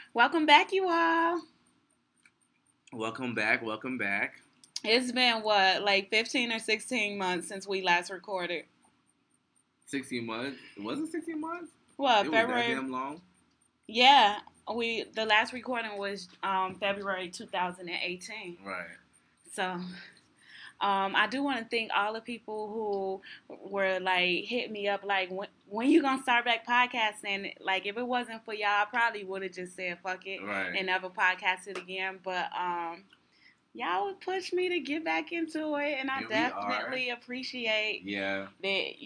Welcome back, you all. Welcome back. Welcome back. It's been what, like 15 or 16 months since we last recorded. 16 months. Was it 16 months? What, It was that February? damn long? Yeah, the last recording was February 2018. Right. So, I do want to thank all the people who were like hit me up like when you gonna start back podcasting? Like if it wasn't for y'all, I probably would have just said fuck it Right. and never podcasted again. But y'all would push me to get back into it, and I Here we are. definitely appreciate Yeah. that.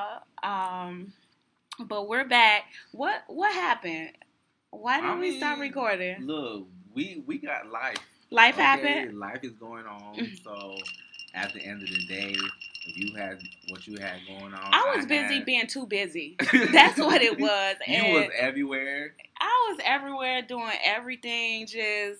But we're back. What happened? Why I did we stop mean, recording? look, we got life. Life Okay, happened. life is going on. So at the end of the day, you had what you had going on. I was busy being too busy. That's what it was. You And was everywhere. I was everywhere doing everything, just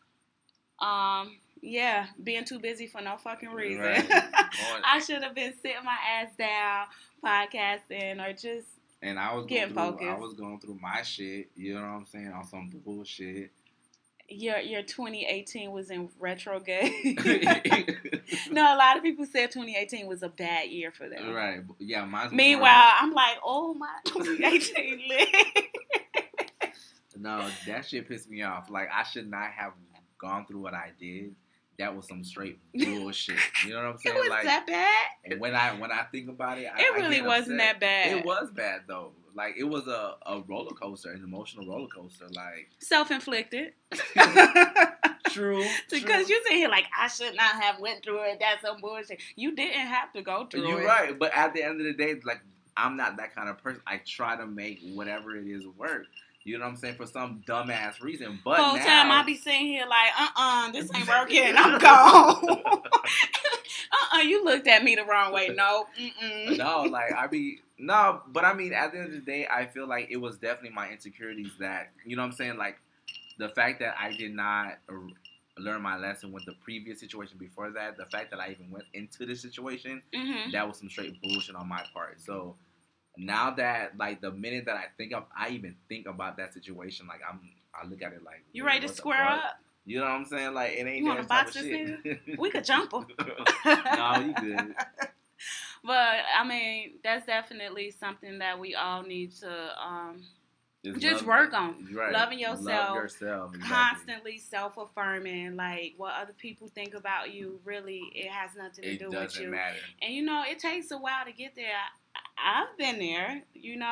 yeah, being too busy for no fucking reason. Right. I should have been sitting my ass down, podcasting, or just And I was getting going through. focused. I was going through my shit. You know what I'm saying? On some bullshit. Your 2018 was in retrograde. No, a lot of people said 2018 was a bad year for them. Right. Yeah, mine's Meanwhile, I'm like, oh my 2018 lit. No, that shit pissed me off. Like, I should not have gone through what I did. That was some straight bullshit. You know what I'm saying? It was like that bad? And when I think about it, It really wasn't that bad. It was bad though. Like it was a roller coaster, an emotional roller coaster. Like self-inflicted. True. Because you sit here like I should not have went through it. That's some bullshit. You didn't have to go through it. You're right, but at the end of the day, like I'm not that kind of person. I try to make whatever it is work. You know what I'm saying? For some dumbass reason. But whole now, time I be sitting here like, this ain't working. I'm gone. You looked at me the wrong way. No. Mm-mm. No, like no, but I mean, at the end of the day, I feel like it was definitely my insecurities that, you know what I'm saying? Like, the fact that I did not learn my lesson with the previous situation before that, the fact that I even went into this situation, that was some straight bullshit on my part. So, now that, like, the minute that I even think about that situation, like, I look at it like, you ready to square up? You know what I'm saying? Like, it ain't you want to box this shit. nigga? We could jump him. No, you good. But I mean, that's definitely something that we all need to just work on. Right. Loving yourself. Love yourself. Exactly. Constantly self-affirming. Like, what other people think about you, really, it has nothing to do with you. It doesn't matter. And, it takes a while to get there. I've been there,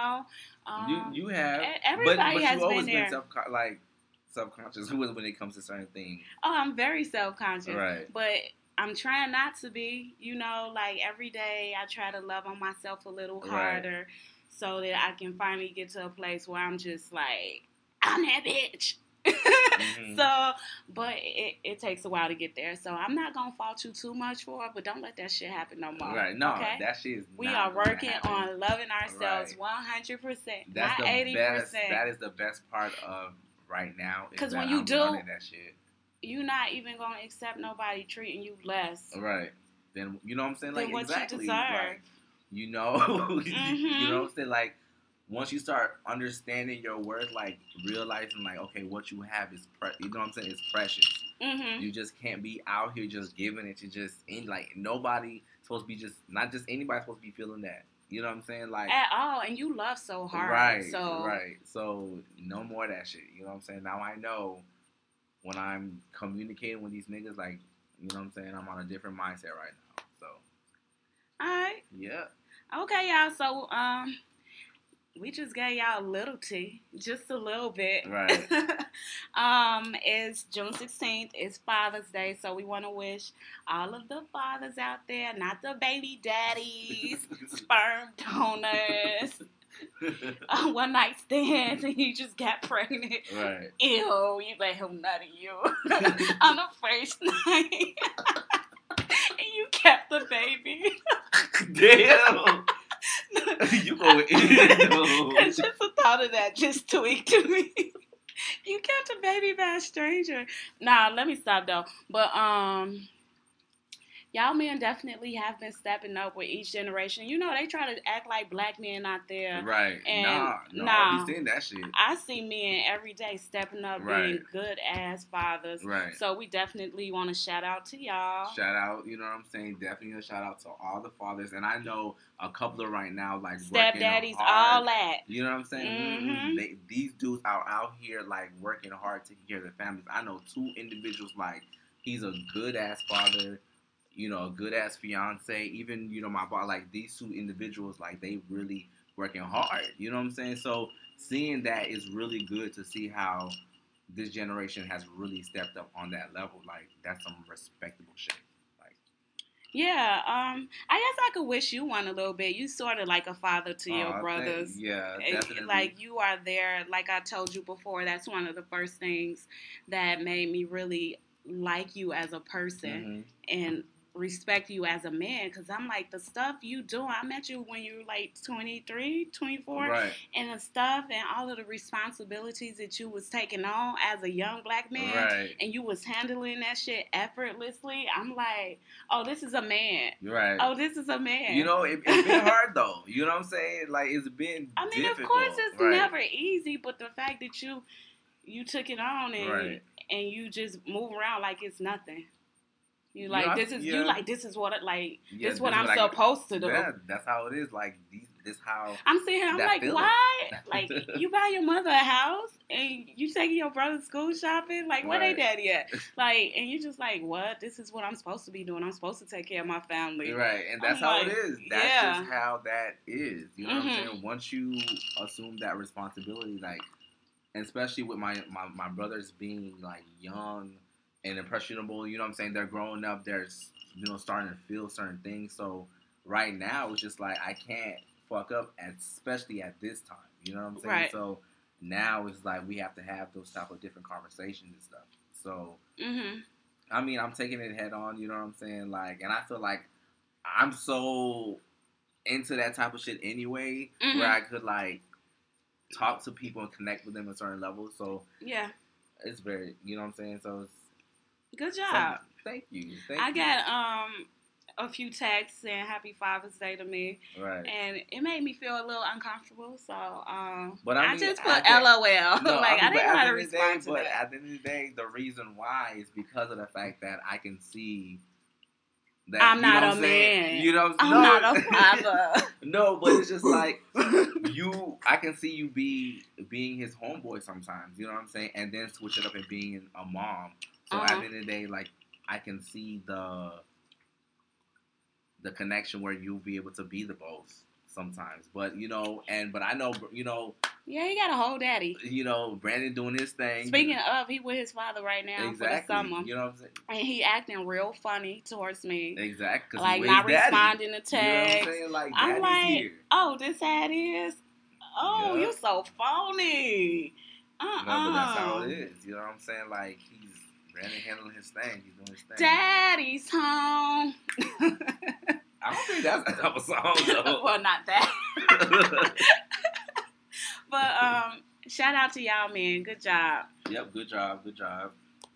You have. Everybody but has you always been there. Subconscious when it comes to certain things. Oh, I'm very self-conscious. Right. But I'm trying not to be, like every day I try to love on myself a little harder so that I can finally get to a place where I'm just like, I'm that bitch. Mm-hmm. So, but it takes a while to get there. So I'm not going to fault you too much for it, but don't let that shit happen no more. Right. No, okay? That shit is We are working on loving ourselves 100%, not 80%. That is the best part of right now. Because when you do, that shit. You're not even going to accept nobody treating you less. Right. Then, you know what I'm saying? Like, what exactly. You deserve. Like, you know what I'm saying? Like, once you start understanding your worth, like, realizing, like, okay, what you have is, you know what I'm saying? It's precious. Mm-hmm. You just can't be out here just giving it to just, like, nobody supposed to be just, not just anybody supposed to be feeling that. You know what I'm saying? Like, at all. And you love so hard. Right. So, no more of that shit. You know what I'm saying? Now I know when I'm communicating with these niggas, like, you know what I'm saying? I'm on a different mindset right now. So. Alright. Yeah. Okay, y'all. So, we just gave y'all a little tea. Just a little bit. Right. It's June 16th. It's Father's Day. So we want to wish all of the fathers out there, not the baby daddies, sperm donors, one night stands, and you just got pregnant. Right. Ew, you let him nut you on the first night. And you kept the baby. Damn. You go Just the thought of that just tweaked to me. You kept a baby by a stranger. Nah, let me stop though. But Y'all men definitely have been stepping up with each generation. You know, they try to act like black men out there. Right. And No, I be nah, seeing that shit. I see men every day stepping up, Right. being good ass fathers. Right. So we definitely want to shout out to y'all. Shout out, you know what I'm saying? Definitely a shout out to all the fathers. And I know a couple of right now, like, Stepdaddies, working hard. all that. You know what I'm saying? Mm-hmm. These dudes are out here, like, working hard, taking care of their families. I know 2 individuals, like, he's a good ass father, you know, a good ass fiance. Even, you know, my boss, like, these 2 individuals, like, they really working hard. You know what I'm saying? So seeing that is really good to see how this generation has really stepped up on that level. Like, that's some respectable shit. Like, yeah, I guess I could wish you one a little bit. You sort of like a father to your brothers. Yeah, definitely. Like, you are there. Like I told you before, that's one of the first things that made me really like you as a person and respect you as a man, because I'm like, the stuff you do, I met you when you were like 23, 24, Right. and the stuff and all of the responsibilities that you was taking on as a young black man, Right. and you was handling that shit effortlessly. I'm like, oh, this is a man. Right. Oh, this is a man. You know, it's been hard though. You know what I'm saying? Like, it's been difficult. Of course it's right. never easy, but the fact that you took it on and right. and you just move around like it's nothing. You know, like this is yeah. you like this is what like Yeah, this is what I'm supposed to do. Yeah, that's how it is. Like, this how I'm sitting here. I'm like, feeling. why? Like, you buy your mother a house and you taking your brother school shopping. Like, where they daddy at? Like, and you just like, what? This is what I'm supposed to be doing. I'm supposed to take care of my family. Right, and that's how it is. That's just how that is. You know what I'm saying? Once you assume that responsibility, like, and especially with my brothers being like young and impressionable, you know what I'm saying? They're growing up. They're, you know, starting to feel certain things. So right now, it's just like, I can't fuck up, especially at this time. You know what I'm saying? Right. So now it's like we have to have those type of different conversations and stuff. So, I mean, I'm taking it head on. You know what I'm saying? Like, and I feel like I'm so into that type of shit anyway, where I could like talk to people and connect with them at certain levels. So yeah, it's very, you know what I'm saying? So it's good job. Thank you. I got a few texts saying Happy Father's Day to me, right? And it made me feel a little uncomfortable. So, but I just put LOL. No, like, I didn't know how to respond to that. But at the end of the day, the reason why is because of the fact that I can see that I'm not a man. You know, I'm not a father. No, but it's just like I can see you being his homeboy sometimes. You know what I'm saying? And then switch it up and being a mom. So at the end of the day, like, I can see the connection where you'll be able to be the both sometimes. But, you know, but I know, you know. Yeah, he got a whole daddy. You know, Brandon doing his thing. Speaking of, he with his father right now for the summer. You know what I'm saying? And he acting real funny towards me. Exactly. Like, not responding to texts. You know what I'm saying? Like, I'm like, here. oh, this how it is? Oh, you're so phony. No, but that's how it is. You know what I'm saying? Like, he's Brandon handling his thing. He's doing his thing. Daddy's home. I don't think that's that type of song, though. Well, not that. But shout out to y'all, man. Good job. Yep, good job. Good job.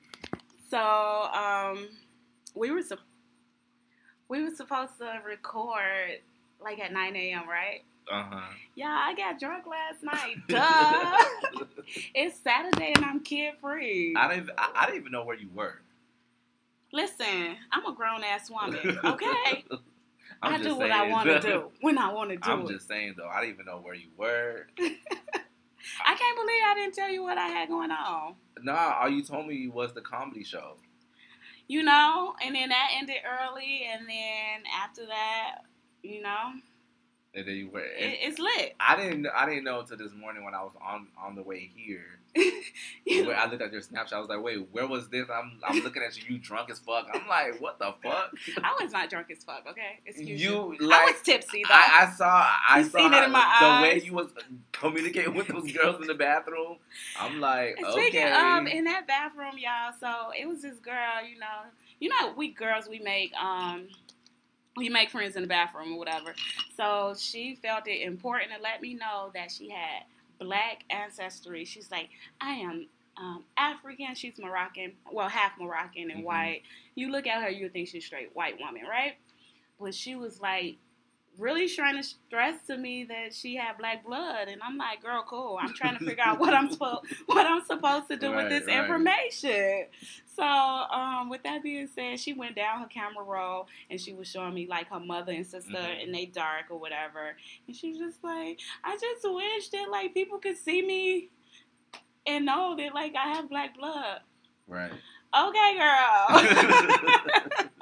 So we were supposed to record like at 9 a.m., right? Yeah, I got drunk last night. Duh. It's Saturday and I'm kid free. I didn't even know where you were. Listen, I'm a grown ass woman. Okay. I do saying, what I want to do when I want to do it. I'm just saying though, I didn't even know where you were. I can't believe I didn't tell you what I had going on. Nah, all you told me was the comedy show. You know, and then that ended early, and then after that, you know. And then you were. It's lit. I didn't know until this morning when I was on the way here. Where I looked at your Snapchat, I was like, "Wait, where was this?" I'm looking at you drunk as fuck. I'm like, "What the fuck?" I was not drunk as fuck. Okay, excuse you. Like, I was tipsy though. I saw seen it in my eyes. The way you was communicating with those girls in the bathroom. I'm like, Speaking okay. of, in that bathroom, y'all. So it was this girl. You know, we girls we make friends in the bathroom or whatever. So she felt it important to let me know that she had black ancestry. She's like, I am African. She's Moroccan, well, half Moroccan and white. You look at her, you think she's a straight white woman, right? But she was like really trying to stress to me that she had black blood, and I'm like, girl, cool. I'm trying to figure out what I'm supposed to do with this information. So, with that being said, she went down her camera roll and she was showing me like her mother and sister, and they dark or whatever, and she's just like, I just wish that like people could see me and know that like I have black blood. Right. Okay, girl.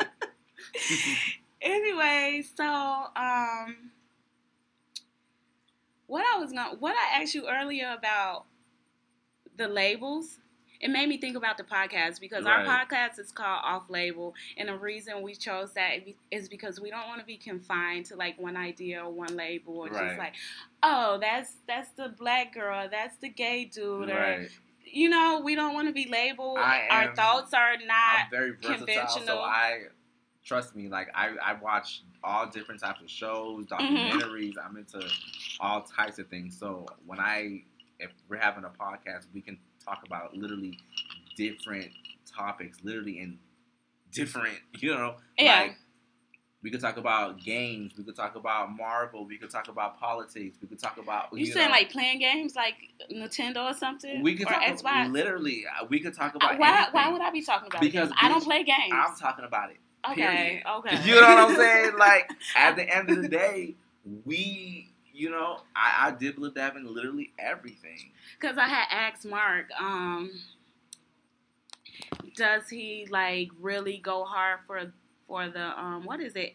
Anyway, so what I asked you earlier about the labels, it made me think about the podcast because our podcast is called Off Label, and the reason we chose that is because we don't want to be confined to like one idea or one label, or just like, oh, that's the black girl, that's the gay dude, or you know, we don't want to be labeled. Our thoughts are not very conventional. So trust me, like I watch all different types of shows, documentaries. I'm into all types of things. So if we're having a podcast, we can talk about literally different topics, literally in different, like we could talk about games, we could talk about Marvel, we could talk about politics, we could talk about you saying like playing games like Nintendo or something, we could or talk Xbox. Literally, we could talk about why would I be talking about because I don't play games. I'm talking about it. Okay, period. Okay. You know what I'm saying? Like at the end of the day, we. I dibble dab in literally everything. Because I had asked Mark, does he like really go hard for the what is it,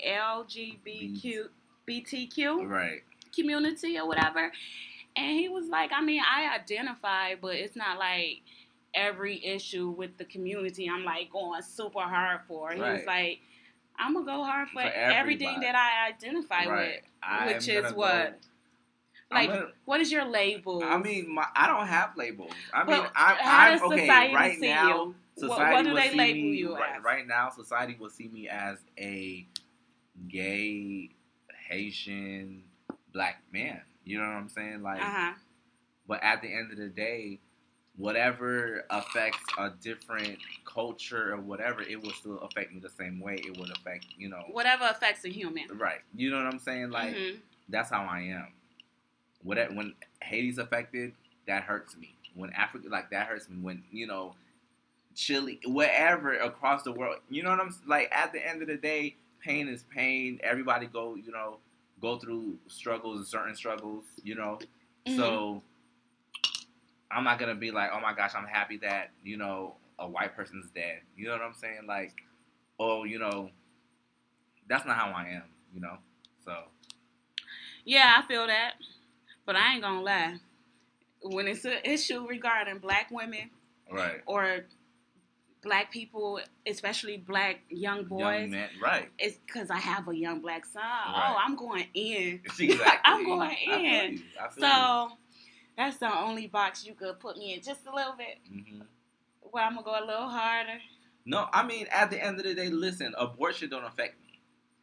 LGBTQ community or whatever? And he was like, I mean, I identify, but it's not like every issue with the community I'm like going super hard for. He was like, I'm gonna go hard for everything that I identify with, which is what. Like, what is your label? I mean, I don't have labels. I mean, how does society right see now, you? Society what do will they see label me, you as? Right now, society will see me as a gay, Haitian, black man. You know what I'm saying? Like, but at the end of the day, whatever affects a different culture or whatever, it will still affect me the same way it would affect, whatever affects a human. Right. You know what I'm saying? Like, that's how I am. When Haiti's affected, that hurts me. When Africa, like, that hurts me. When, Chile, wherever across the world, you know what I'm like. At the end of the day, pain is pain. Everybody go through struggles, certain struggles. So I'm not gonna be like, oh my gosh, I'm happy that a white person's dead. You know what I'm saying? Like, oh, that's not how I am. So yeah, I feel that. But I ain't gonna lie. When it's an issue regarding black women, or black people, especially black young boys, young men, it's because I have a young black son. Oh, I'm going in. Exactly. I'm going in. I feel you. That's the only box you could put me in, just a little bit. Where I'm gonna go a little harder. No, I mean, at the end of the day, listen, abortion don't affect me.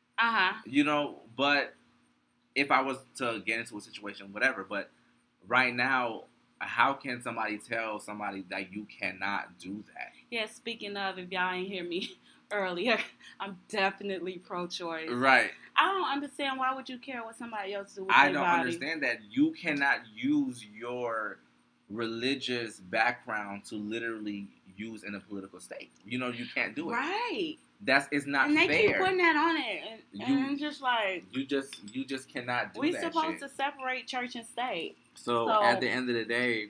But if I was to get into a situation, whatever, but right now, how can somebody tell somebody that you cannot do that? Yeah, speaking of, if y'all ain't hear me earlier, I'm definitely pro-choice. Right. I don't understand, why would you care what somebody else do with their body? I don't understand that you cannot use your religious background to literally use in a political state. You can't do it. Right. It's not fair. And they fair. keep putting that on it, and I'm just like, you just cannot do that. We're supposed to separate church and state. So at the end of the day,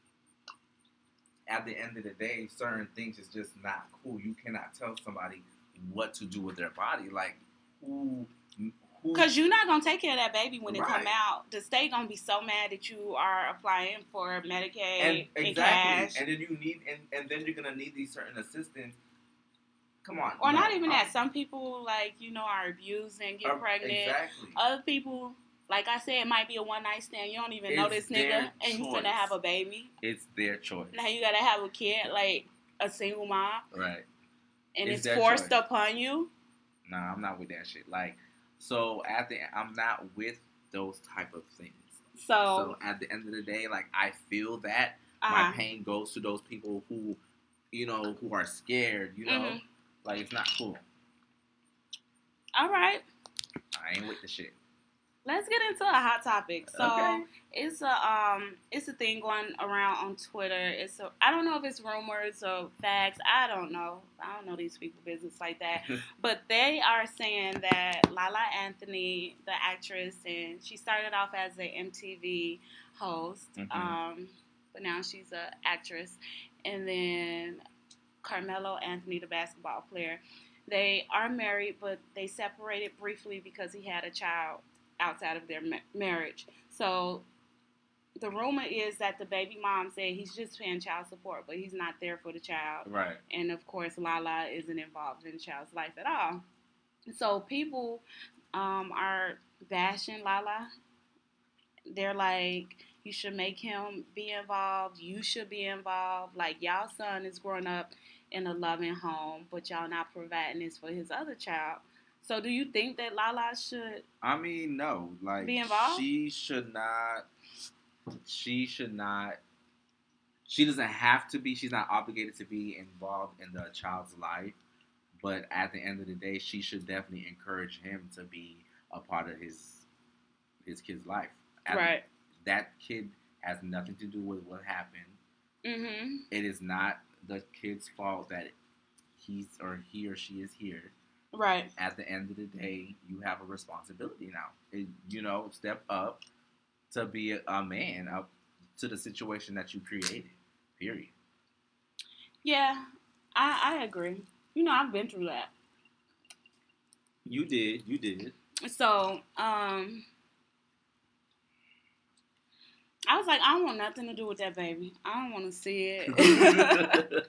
certain things is just not cool. You cannot tell somebody what to do with their body. Like, who? Because you're not gonna take care of that baby when it come out. The state gonna be so mad that you are applying for Medicaid and cash, and then you need, and then you're gonna need these certain assistance. Come on. Or not even that. Some people, are abused and get pregnant. Exactly. Other people, like I said, it might be a one-night stand. You don't even know this nigga, and you're going to have a baby. It's their choice. Now you got to have a kid, like a single mom. Right. And it's forced upon you. Nah, I'm not with that shit. Like, so I'm not with those type of things. So at the end of the day, like, I feel that, my pain goes to those people who, who are scared. Like it's not cool. All right. I ain't with the shit. Let's get into a hot topic. So okay. It's a thing going around on Twitter. I don't know if it's rumors or facts. I don't know these people business like that. But they are saying that Lala Anthony, the actress, and she started off as an MTV host, but now she's an actress. And then Carmelo Anthony, the basketball player, they are married, but they separated briefly because he had a child outside of their marriage. So the rumor is that the baby mom said he's just paying child support, but he's not there for the child. Right. And of course, Lala isn't involved in the child's life at all. So people are bashing Lala. They're like, you should make him be involved. You should be involved. Like, y'all son is growing up in a loving home, but y'all not providing this for his other child. So do you think that Lala should no. Like, be involved? She should not. She doesn't have to be. She's not obligated to be involved in the child's life. But at the end of the day, she should definitely encourage him to be a part of his kid's life. Right. That kid has nothing to do with what happened. Mm-hmm. It is not the kid's fault that he or she is here. Right. At the end of the day, you have a responsibility now. Step up to be a man up to the situation that you created. Period. Yeah, I agree. I've been through that. You did. So, I was like, I don't want nothing to do with that baby. I don't want to see it.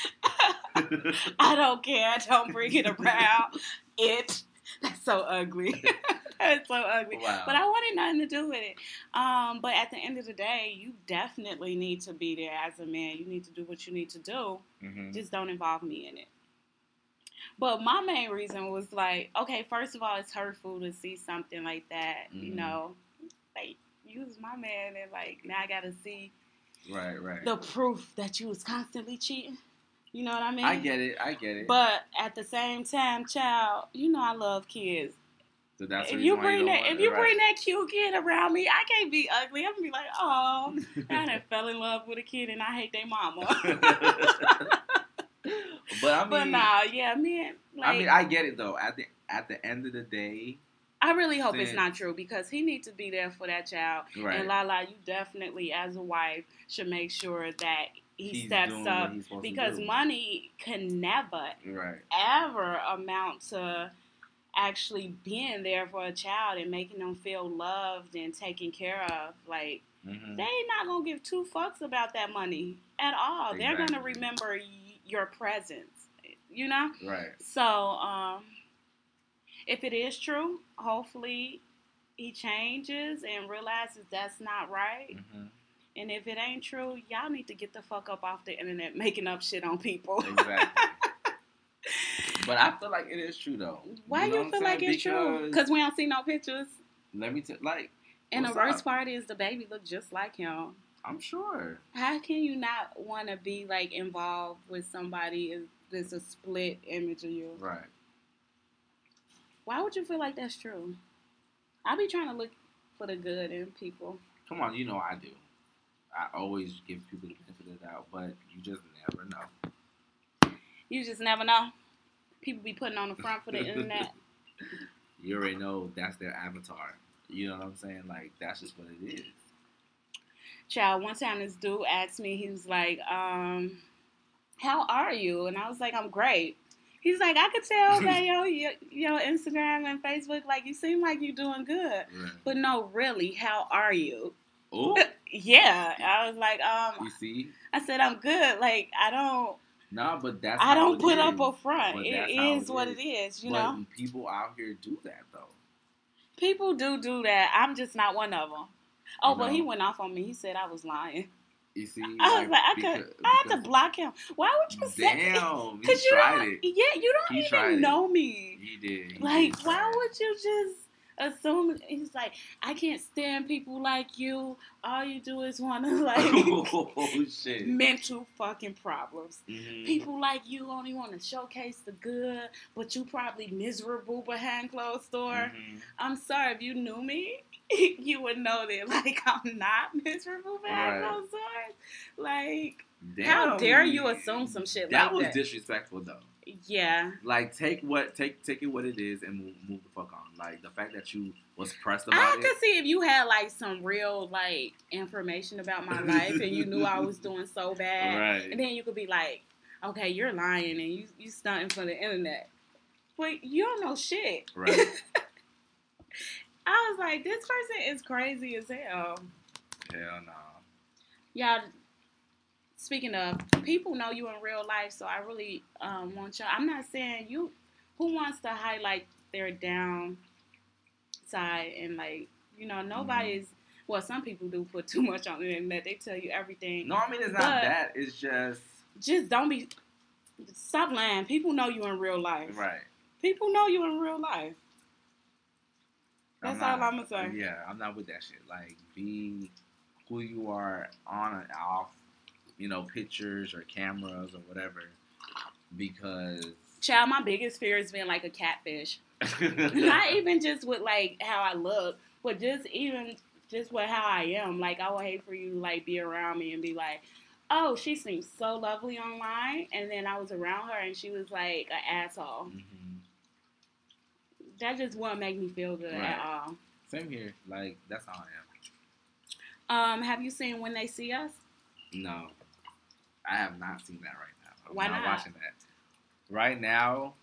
I don't care. Don't bring it around. That's so ugly. That's so ugly. Wow. But I wanted nothing to do with it. But at the end of the day, you definitely need to be there as a man. You need to do what you need to do. Mm-hmm. Just don't involve me in it. But my main reason was like, okay, first of all, it's hurtful to see something like that. Mm-hmm. Like, you was my man, and like now I gotta see right the proof that you was constantly cheating. You know what I mean? I get it. But at the same time, child, I love kids. So that's if you bring that cute kid around me, I can't be ugly. I'm gonna be like, oh, I done fell in love with a kid and I hate their mama. But nah, yeah, man. Like, I get it though. At the end of the day, I really hope it's not true because he needs to be there for that child. Right. And Lala, you definitely, as a wife, should make sure that he steps up because money can never, ever amount to actually being there for a child and making them feel loved and taken care of. Like, they not going to give two fucks about that money at all. Exactly. They're going to remember your presence, Right. So, if it is true, hopefully he changes and realizes that's not right. Mm-hmm. And if it ain't true, y'all need to get the fuck up off the internet making up shit on people. Exactly. But I feel like it is true, though. Why you feel like it's true? Because we don't see no pictures. Let me and the worst part is the baby look just like him. I'm sure. How can you not want to be, like, involved with somebody if there's a split image of you? Right. Why would you feel like that's true? I be trying to look for the good in people. Come on, I do. I always give people the benefit of the doubt, but you just never know. You just never know. People be putting on the front for the internet. You already know that's their avatar. You know what I'm saying? Like, that's just what it is. Child, one time this dude asked me, he was like, how are you? And I was like, I'm great. He's like, I could tell by your Instagram and Facebook, like, you seem like you're doing good. Right. But no, really, how are you? Oh. Yeah. I was like, you see? I said, I'm good. Like, I don't put up a front. It is what it is, know? But people out here do that, though. People do that. I'm just not one of them. Oh, but he went off on me. He said I was lying. You see? I was like, I had to block him. Why would you say that? Damn, he tried it. Yeah, you don't even know me. He did. Like, why would you just assume he's like, I can't stand people like you. All you do is want to like Oh shit. mental fucking problems. Mm-hmm. People like you only want to showcase the good, but you probably miserable behind closed door. Mm-hmm. I'm sorry, if you knew me, you would know that like I'm not miserable behind closed doors. Like, damn, how dare you assume some shit like that? That was disrespectful though. Yeah. Like, take it what it is and move the fuck on. Like, the fact that you was pressed I about it. could see if you had like some real like information about my life and you knew I was doing so bad, Right. and then you could be like, okay, you're lying and you stunting for the internet, but you don't know shit. Right. I was like, this person is crazy as hell. Hell no. Y'all, speaking of, people know you in real life, so I really want y'all. I'm not saying you. Who wants to highlight their downside and like, you know, nobody's. Well, some people do put too much on the internet. They tell you everything. No, I mean it's not that. It's just don't be. Stop lying. People know you in real life. Right. People know you in real life. That's all I'm gonna say. Yeah, I'm not with that shit. Like, be who you are on and off. You know, pictures or cameras or whatever. Because, child, my biggest fear is being like a catfish. Not even just with like how I look, but just with how I am. Like, I would hate for you to like be around me and be like, oh, she seems so lovely online, and then I was around her and she was like an asshole. Mm-hmm. That just wouldn't make me feel good at all. Same here. Like, that's how I am. Have you seen When They See Us? No, I have not seen that right now. Why not? Watching that right now.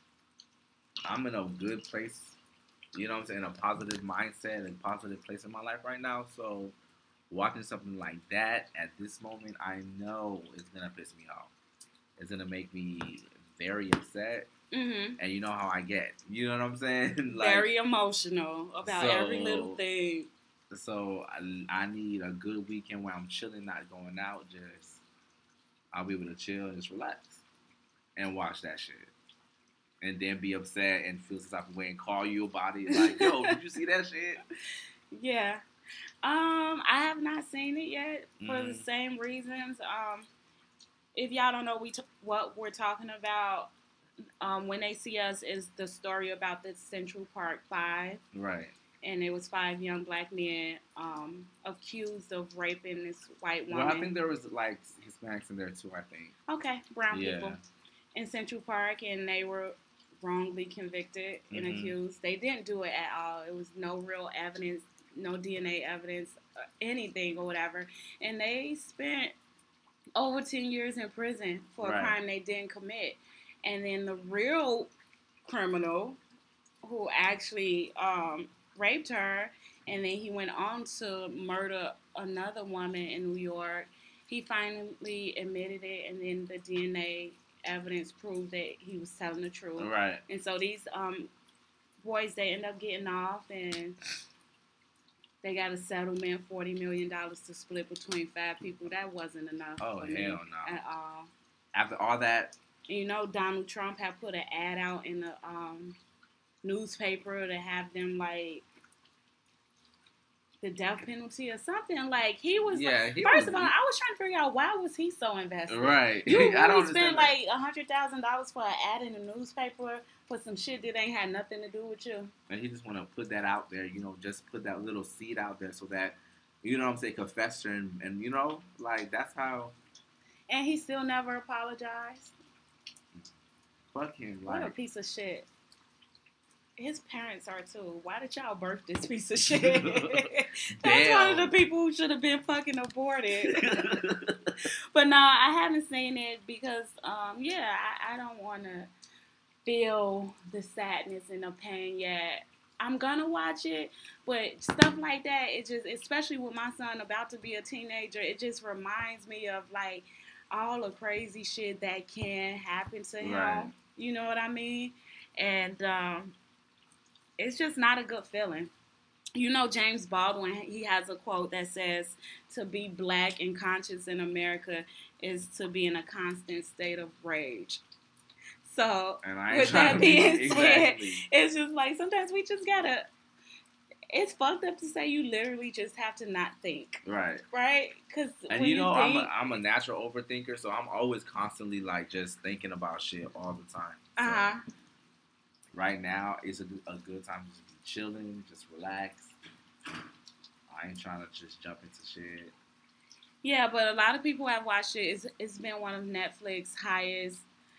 I'm in a good place. You know what I'm saying? A positive mindset and positive place in my life right now. So watching something like that at this moment, I know it's gonna piss me off. It's gonna make me very upset. Mm-hmm. And you know how I get. You know what I'm saying? Like, very emotional about every little thing. So I need a good weekend where I'm chilling, not going out. Just I'll be able to chill and just relax and watch that shit. And then be upset and feel some type of way and call you about it. Like, yo, did you see that shit? Yeah. I have not seen it yet for the same reasons. If y'all don't know what we're talking about, When They See Us is the story about the Central Park Five. Right. And it was 5 young black men accused of raping this white woman. Well, I think there was like Hispanics in there too, I think. Okay, brown people in Central Park, and they were wrongly convicted and accused. They didn't do it at all. It was no real evidence, no DNA evidence, anything or whatever. And they spent over 10 years in prison for a crime they didn't commit. And then the real criminal who actually raped her, and then he went on to murder another woman in New York, he finally admitted it, and then the DNA evidence proved that he was telling the truth. Right. And so these boys, they end up getting off, and they got a settlement, $40 million to split between 5 people. That wasn't enough for me no. At all. After all that. And you know, Donald Trump had put an ad out in the newspaper to have them like the death penalty or something. Like, he was first of all, I was trying to figure out why was he so invested. Right. You really spent like $100,000 for an ad in the newspaper for some shit that ain't had nothing to do with you. And he just want to put that out there, you know, just put that little seed out there so that, you know what I'm saying, could fester and you know, like, that's how. And he still never apologized. Fuck him. What a piece of shit. His parents are too. Why did y'all birth this piece of shit? That's one of the people who should have been fucking aborted. But no, I haven't seen it because, I don't want to feel the sadness and the pain yet. I'm gonna watch it, but stuff like that, it just, especially with my son about to be a teenager, it just reminds me of like all the crazy shit that can happen to him. Right. You know what I mean? And it's just not a good feeling. You know, James Baldwin, he has a quote that says, to be black and conscious in America is to be in a constant state of rage. So, with that being said, it's just like sometimes we just gotta it's fucked up to say you literally just have to not think. Right. Right? Because And when you know, think, I'm a natural overthinker, so I'm always constantly like just thinking about shit all the time. So right now, it's a good time to just be chilling, just relax. I ain't trying to just jump into shit. Yeah, but a lot of people have watched it. It's been one of Netflix's highest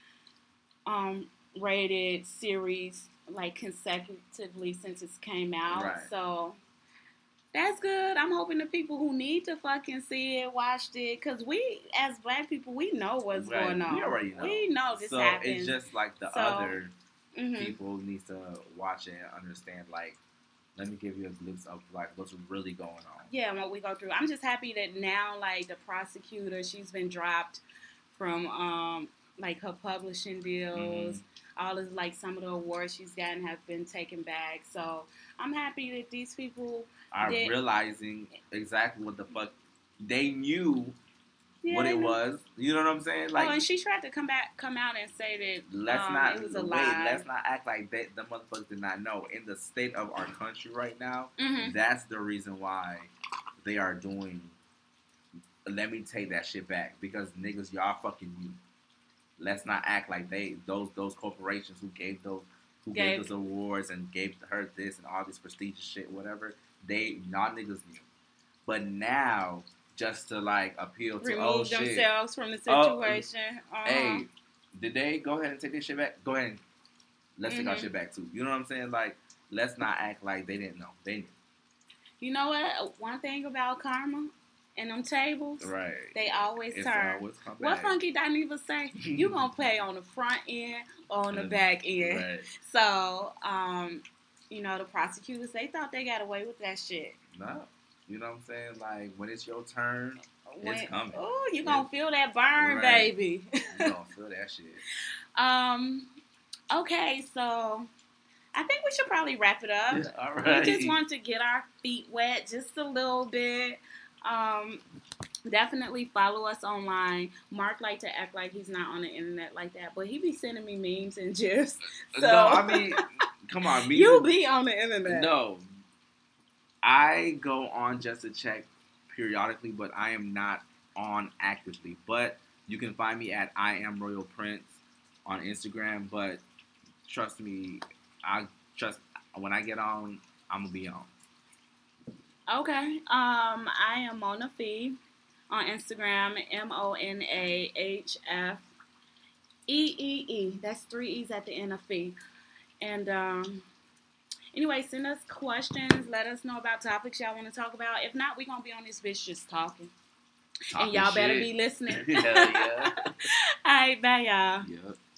rated series, like consecutively since it came out. Right. So that's good. I'm hoping the people who need to fucking see it watched it, because we, as black people, we know what's going on. We already know. We know this happens. So it's just like the other people need to watch it and understand, like, let me give you a glimpse of like what's really going on. Yeah, what we go through. I'm just happy that now, like, the prosecutor, she's been dropped from like her publishing deals. All of like some of the awards she's gotten have been taken back. So I'm happy that these people are realizing exactly what the fuck they knew. Yeah, what it was, you know what I'm saying? Like, and she tried to come out and say that it was a lie. Let's not act like that. The motherfuckers did not know. In the state of our country right now, that's the reason why they are doing. Let me take that shit back, because niggas, y'all fucking knew. Let's not act like those corporations who gave those awards and gave her this and all this prestigious shit, whatever. Y'all niggas knew, but now, just to like appeal to remove themselves from the situation. Hey, did they go ahead and take this shit back? Go ahead and let's take our shit back too. You know what I'm saying? Like, let's not act like they didn't know. They knew. You know what? One thing about karma and them tables, right? They always turn. What Funky Dineva say? You gonna play on the front end or on the back end. Right. So, you know, the prosecutors, they thought they got away with that shit. No. You know what I'm saying? Like, when it's your turn, it's coming. Oh, you gonna feel that burn, baby. You gonna feel that shit. Okay, so I think we should probably wrap it up. Yeah, all right. We just want to get our feet wet just a little bit. Definitely follow us online. Mark like to act like he's not on the internet like that, but he be sending me memes and gifs. So. No, I mean, come on. You be on the internet. No. I go on just to check periodically, but I am not on actively. But you can find me at I Am Royal Prince on Instagram. But trust me, when I get on, I'm gonna be on. Okay. I am Mona Fee on Instagram. MONAHFEEE. That's 3 E's at the end of Fee. And anyway, send us questions. Let us know about topics y'all want to talk about. If not, we're going to be on this bitch just talking. And y'all better be listening. Yeah. All right, bye, y'all. Yep.